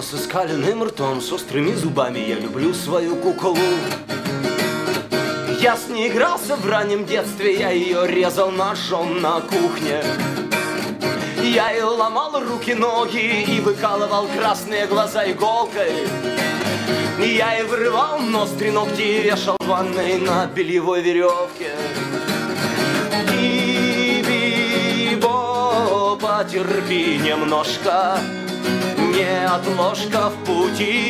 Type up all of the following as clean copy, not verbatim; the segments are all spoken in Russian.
со скаленным ртом, с острыми зубами. Я люблю свою куклу. Я с ней игрался в раннем детстве, я ее резал ножом на кухне. Я ей ломал руки, ноги и выкалывал красные глаза иголкой. Я ей вырывал ноздри, ногти и вешал в ванной на бельевой веревке. Бибо, потерпи немножко, не отложка в пути.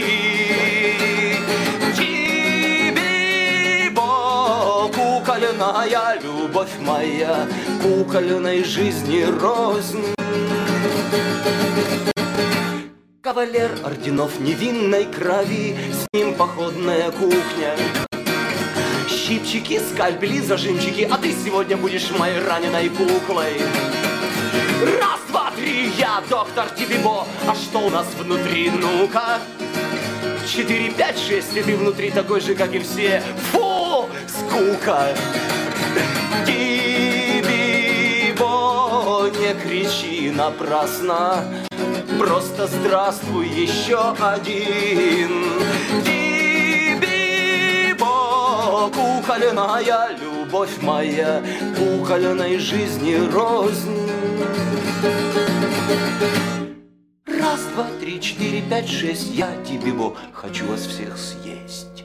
Бибо, кукольная любовь моя, кукольной жизни рознь. Кавалер орденов невинной крови, с ним походная кухня. Щипчики, скальпели, зажимчики, а ты сегодня будешь моей раненой куклой. Раз, два, три, я доктор Тибибо. А что у нас внутри, ну-ка? 4, 5, 6, и ты внутри такой же, как и все. Фу, скука. Тибибо, не кричи напрасно, просто здравствуй еще один. Тибибо, кукольная любовь моя, кукольной жизни рознь. Раз, два, три, 4, 5, 6, я Тибибо, хочу вас всех съесть.